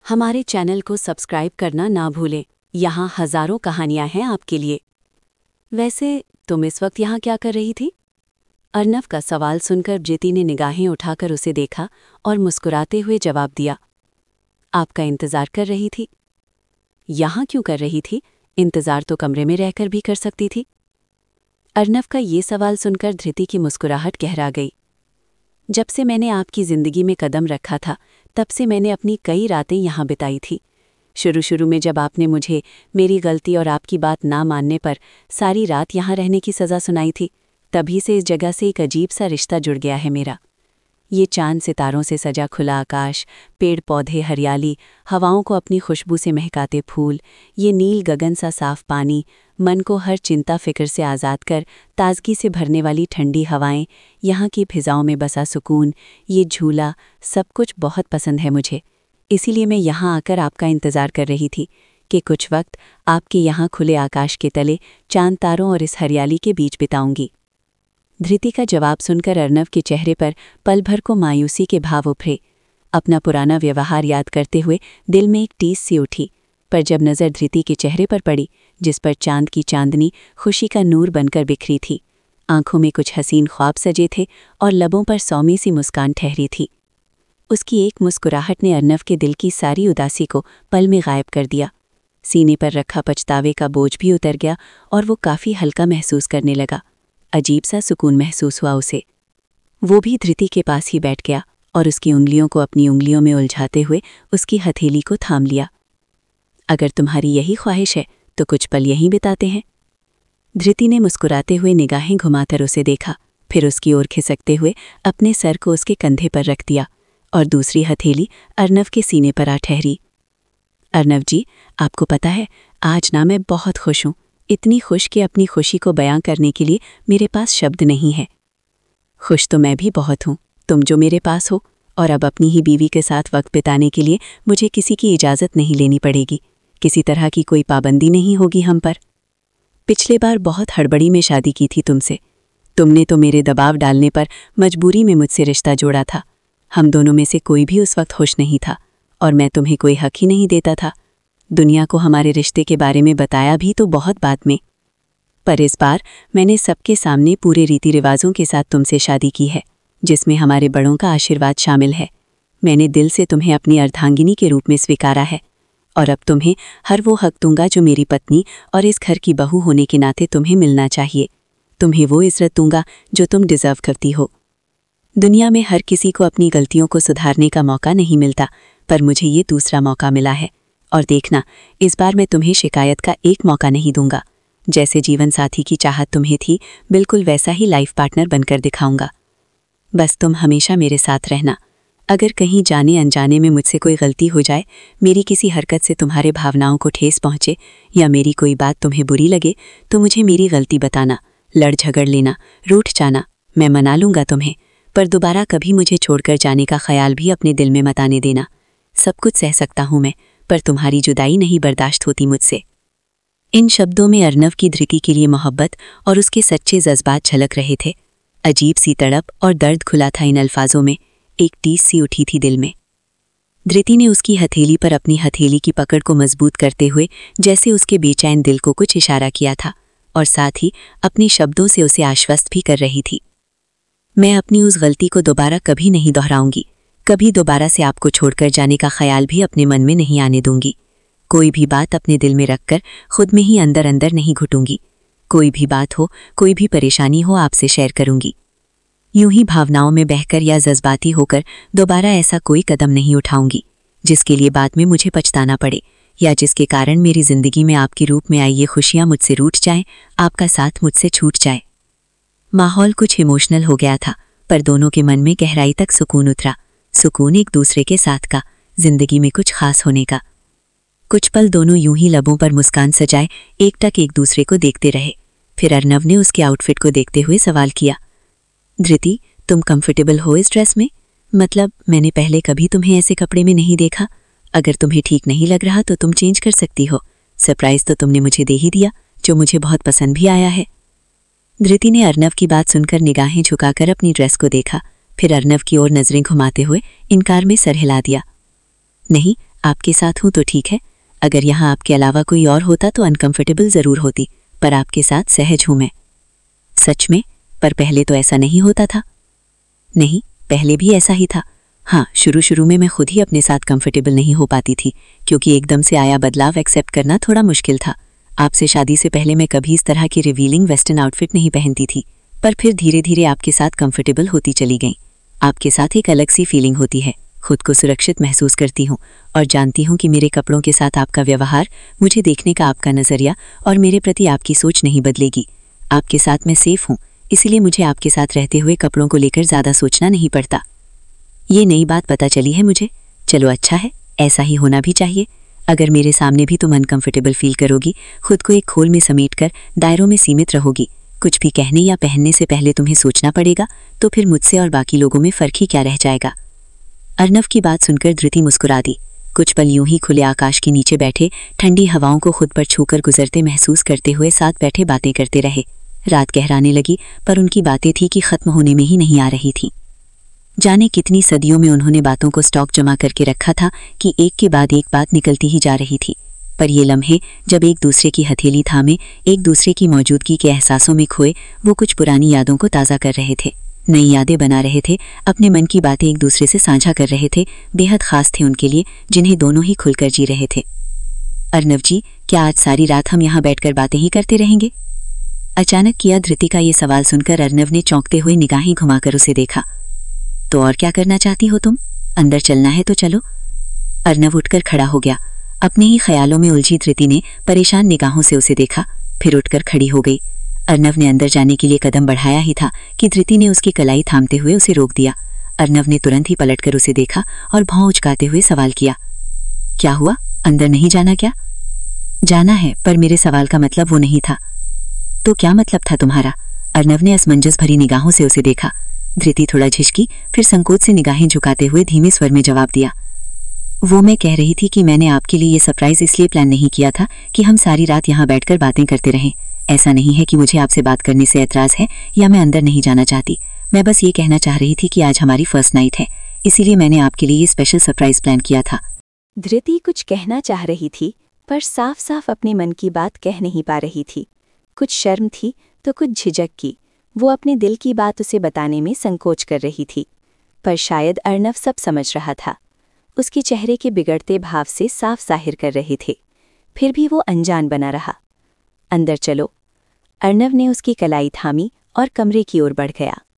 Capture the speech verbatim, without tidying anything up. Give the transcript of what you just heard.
हमारे चैनल को सब्सक्राइब करना ना भूलें। यहाँ हजारों कहानियां हैं आपके लिए। वैसे तुम इस वक्त यहाँ क्या कर रही थी? अर्नव का सवाल सुनकर धृति ने निगाहें उठाकर उसे देखा और मुस्कुराते हुए जवाब दिया, आपका इंतजार कर रही थी। यहाँ क्यों कर रही थी? इंतजार तो कमरे में रहकर भी कर सकती थी। अर्नव का ये सवाल सुनकर धृति की मुस्कुराहट गहरा गई। जब से मैंने आपकी जिंदगी में कदम रखा था, तब से मैंने अपनी कई रातें यहाँ बिताई थी। शुरू शुरू में जब आपने मुझे मेरी गलती और आपकी बात ना मानने पर सारी रात यहाँ रहने की सज़ा सुनाई थी, तभी से इस जगह से एक अजीब सा रिश्ता जुड़ गया है मेरा। ये चांद सितारों से सजा खुला आकाश, पेड़ पौधे, हरियाली, हवाओं को अपनी खुशबू से महकाते फूल, ये नील गगन सा साफ पानी, मन को हर चिंता फिक्र से आज़ाद कर ताजगी से भरने वाली ठंडी हवाएं, यहाँ की फिजाओं में बसा सुकून, ये झूला, सब कुछ बहुत पसंद है मुझे। इसीलिए मैं यहाँ आकर आपका इंतज़ार कर रही थी कि कुछ वक्त आपके यहाँ खुले आकाश के तले चांद तारों और इस हरियाली के बीच बिताऊंगी। धृति का जवाब सुनकर अर्नव के चेहरे पर पल भर को मायूसी के भाव उभरे। अपना पुराना व्यवहार याद करते हुए दिल में एक टीस सी उठी, पर जब नज़र धृति के चेहरे पर पड़ी, जिस पर चांद की चांदनी खुशी का नूर बनकर बिखरी थी, आंखों में कुछ हसीन ख्वाब सजे थे और लबों पर सौम्य सी मुस्कान ठहरी थी। उसकी एक मुस्कुराहट ने अर्नव के दिल की सारी उदासी को पल में गायब कर दिया। सीने पर रखा पछतावे का बोझ भी उतर गया और वो काफ़ी हल्का महसूस करने लगा। अजीब सा सुकून महसूस हुआ उसे। वो भी धृति के पास ही बैठ गया और उसकी उंगलियों को अपनी उंगलियों में उलझाते हुए उसकी हथेली को थाम लिया। अगर तुम्हारी यही ख्वाहिश है तो कुछ पल यहीं बिताते हैं। धृति ने मुस्कुराते हुए निगाहें घुमाकर उसे देखा, फिर उसकी ओर खिसकते हुए अपने सर को उसके कंधे पर रख दिया और दूसरी हथेली अर्नव के सीने पर आ ठहरी। अर्नव जी, आपको पता है, आज ना मैं बहुत खुश हूँ, इतनी खुश कि अपनी खुशी को बयां करने के लिए मेरे पास शब्द नहीं है। खुश तो मैं भी बहुत हूँ, तुम जो मेरे पास हो, और अब अपनी ही बीवी के साथ वक्त बिताने के लिए मुझे किसी की इजाज़त नहीं लेनी पड़ेगी, किसी तरह की कोई पाबंदी नहीं होगी हम पर। पिछले बार बहुत हड़बड़ी में शादी की थी तुमसे। तुमने तो मेरे दबाव डालने पर मजबूरी में मुझसे रिश्ता जोड़ा था। हम दोनों में से कोई भी उस वक्त खुश नहीं था और मैं तुम्हें कोई हक ही नहीं देता था। दुनिया को हमारे रिश्ते के बारे में बताया भी तो बहुत बाद में, पर इस बार मैंने सबके सामने पूरे रीति रिवाजों के साथ तुमसे शादी की है, जिसमें हमारे बड़ों का आशीर्वाद शामिल है। मैंने दिल से तुम्हें अपनी अर्धांगिनी के रूप में स्वीकारा है और अब तुम्हें हर वो हक दूंगा जो मेरी पत्नी और इस घर की बहू होने के नाते तुम्हें मिलना चाहिए। तुम्हें वो इज़्ज़त दूंगा जो तुम डिज़र्व करती हो। दुनिया में हर किसी को अपनी गलतियों को सुधारने का मौका नहीं मिलता, पर मुझे ये दूसरा मौका मिला है। और देखना, इस बार मैं तुम्हें शिकायत का एक मौका नहीं दूंगा। जैसे जीवन साथी की चाहत तुम्हें थी, बिल्कुल वैसा ही लाइफ पार्टनर बनकर दिखाऊंगा। बस तुम हमेशा मेरे साथ रहना। अगर कहीं जाने अनजाने में मुझसे कोई गलती हो जाए, मेरी किसी हरकत से तुम्हारे भावनाओं को ठेस पहुंचे या मेरी कोई बात तुम्हें बुरी लगे, तो मुझे मेरी गलती बताना, लड़ झगड़ लेना, रूठ जाना, मैं मना लूंगा तुम्हें, पर दोबारा कभी मुझे छोड़कर जाने का ख्याल भी अपने दिल में मत आने देना। सब कुछ सह सकता हूं मैं, पर तुम्हारी जुदाई नहीं बर्दाश्त होती मुझसे। इन शब्दों में अर्नव की धृति के लिए मोहब्बत और उसके सच्चे जज्बात झलक रहे थे। अजीब सी तड़प और दर्द खुला था इन अल्फाजों में, एक टीस सी उठी थी दिल में। धृति ने उसकी हथेली पर अपनी हथेली की पकड़ को मजबूत करते हुए जैसे उसके बेचैन दिल को कुछ इशारा किया था और साथ ही अपने शब्दों से उसे आश्वस्त भी कर रही थी। मैं अपनी उस गलती को दोबारा कभी नहीं दोहराऊंगी, कभी दोबारा से आपको छोड़कर जाने का ख्याल भी अपने मन में नहीं आने दूंगी। कोई भी बात अपने दिल में रखकर खुद में ही अंदर अंदर नहीं घुटूंगी। कोई भी बात हो, कोई भी परेशानी हो, आपसे शेयर करूंगी। यूं ही भावनाओं में बहकर या जज्बाती होकर दोबारा ऐसा कोई कदम नहीं उठाऊंगी जिसके लिए बाद में मुझे पछताना पड़े या जिसके कारण मेरी जिंदगी में आपके रूप में आई ये खुशियां मुझसे रूठ जाएं, आपका साथ मुझसे छूट जाए। माहौल कुछ इमोशनल हो गया था, पर दोनों के मन में गहराई तक सुकून उतरा। सुकून एक दूसरे के साथ का, जिंदगी में कुछ खास होने का। कुछ पल दोनों यूं ही लबों पर मुस्कान सजाए एकटक एक दूसरे को देखते रहे। फिर अर्नव ने उसके आउटफिट को देखते हुए सवाल किया, धृति, तुम कंफर्टेबल हो इस ड्रेस में? मतलब मैंने पहले कभी तुम्हें ऐसे कपड़े में नहीं देखा। अगर तुम्हें ठीक नहीं लग रहा तो तुम चेंज कर सकती हो। सरप्राइज तो तुमने मुझे दे ही दिया, जो मुझे बहुत पसंद भी आया है। धृति ने अर्नव की बात सुनकर निगाहें झुकाकर अपनी ड्रेस को देखा, फिर अर्नव की ओर नजरें घुमाते हुए इनकार में सर हिला दिया। नहीं, आपके साथ हूँ तो ठीक है, अगर यहाँ आपके अलावा कोई और होता तो अनकंफर्टेबल ज़रूर होती, पर आपके साथ सहज हूँ मैं। सच में? पर पहले तो ऐसा नहीं होता था। नहीं, पहले भी ऐसा ही था। हाँ, शुरू शुरू में मैं खुद ही अपने साथ कंफर्टेबल नहीं हो पाती थी, क्योंकि एकदम से आया बदलाव एक्सेप्ट करना थोड़ा मुश्किल था। आपसे शादी से पहले मैं कभी इस तरह की रिवीलिंग वेस्टर्न आउटफिट नहीं पहनती थी, पर फिर धीरे धीरे आपके साथ कंफर्टेबल होती चली गई। आपके साथ एक अलग सी फीलिंग होती है, खुद को सुरक्षित महसूस करती हूँ और जानती हूँ कि मेरे कपड़ों के साथ आपका व्यवहार, मुझे देखने का आपका नज़रिया और मेरे प्रति आपकी सोच नहीं बदलेगी। आपके साथ मैं सेफ हूँ, इसलिए मुझे आपके साथ रहते हुए कपड़ों को लेकर ज़्यादा सोचना नहीं पड़ता। ये नई बात पता चली है मुझे। चलो अच्छा है, ऐसा ही होना भी चाहिए। अगर मेरे सामने भी तुम अनकंफर्टेबल फील करोगी, खुद को एक खोल में समेटकर दायरों में सीमित रहोगी, कुछ भी कहने या पहनने से पहले तुम्हें सोचना पड़ेगा, तो फिर मुझसे और बाकी लोगों में फ़र्क ही क्या रह जाएगा। अर्नव की बात सुनकर धृति मुस्कुरा दी। कुछ पल यूं ही खुले आकाश के नीचे बैठे ठंडी हवाओं को खुद पर छूकर गुजरते महसूस करते हुए साथ बैठे बातें करते रहे। रात गहराने लगी, पर उनकी बातें थी कि ख़त्म होने में ही नहीं आ रही थी। जाने कितनी सदियों में उन्होंने बातों को स्टॉक जमा करके रखा था कि एक के बाद एक बात निकलती ही जा रही थी, पर ये लम्हे जब एक दूसरे की हथेली थामे एक दूसरे की मौजूदगी के एहसासों में खोए, वो कुछ पुरानी यादों को ताज़ा कर रहे थे, नई यादें बना रहे थे, अपने मन की बातें एक दूसरे से साझा कर रहे थे, बेहद खास थे उनके लिए, जिन्हें दोनों ही खुलकर जी रहे थे। अर्नव जी, क्या आज सारी रात हम यहाँ बैठकर बातें ही करते रहेंगे? अचानक किया धृति का ये सवाल सुनकर अर्नव ने चौंकते हुए निगाहें घुमाकर उसे देखा। तो और क्या करना चाहती हो तुम? अंदर चलना है तो चलो। अर्नव उठकर खड़ा हो गया। अपने ही ख्यालों में उलझी धृति ने परेशान निगाहों से उसे देखा, फिर उठकर खड़ी हो गई। अर्नव ने अंदर जाने के लिए कदम बढ़ाया ही था कि धृति ने उसकी कलाई थामते हुए उसे रोक दिया। अर्नव ने तुरंत ही पलटकर उसे देखा और भौं उचकाते हुए सवाल किया, क्या हुआ? अंदर नहीं जाना क्या? जाना है, पर मेरे सवाल का मतलब वो नहीं था। तो क्या मतलब था तुम्हारा? अर्नव ने असमंजस भरी निगाहों से उसे देखा। धृति थोड़ा झिझकी, फिर संकोच से निगाहें झुकाते हुए धीमे स्वर में जवाब दिया, वो मैं कह रही थी कि मैंने आपके लिए ये सरप्राइज इसलिए प्लान नहीं किया था कि हम सारी रात यहाँ बैठकर बातें करते रहें। ऐसा नहीं है कि मुझे आपसे बात करने से ऐतराज़ है या मैं अंदर नहीं जाना चाहती। मैं बस ये कहना चाह रही थी कि आज हमारी फर्स्ट नाइट है, इसीलिए मैंने आपके लिए ये स्पेशल सरप्राइज प्लान किया था। धृति कुछ कहना चाह रही थी, पर साफ साफ अपने मन की बात कह नहीं पा रही थी। कुछ शर्म थी तो कुछ झिझक की। वो अपने दिल की बात उसे बताने में संकोच कर रही थी, पर शायद अर्नव सब समझ रहा था। उसके चेहरे के बिगड़ते भाव से साफ जाहिर कर रहे थे, फिर भी वो अनजान बना रहा। अंदर चलो। अर्नव ने उसकी कलाई थामी और कमरे की ओर बढ़ गया।